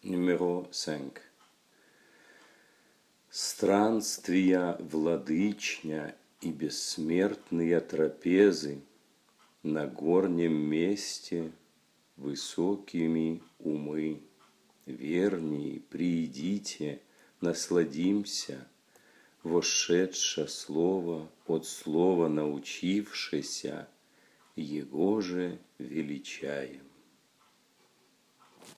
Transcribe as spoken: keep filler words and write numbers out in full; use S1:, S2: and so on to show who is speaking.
S1: Numéro cinq. Странствия владычня и бессмертные трапезы на горнем месте высокими умы. Верней, приидите, насладимся, вошедше слово, от слова научившеся, его же величаем.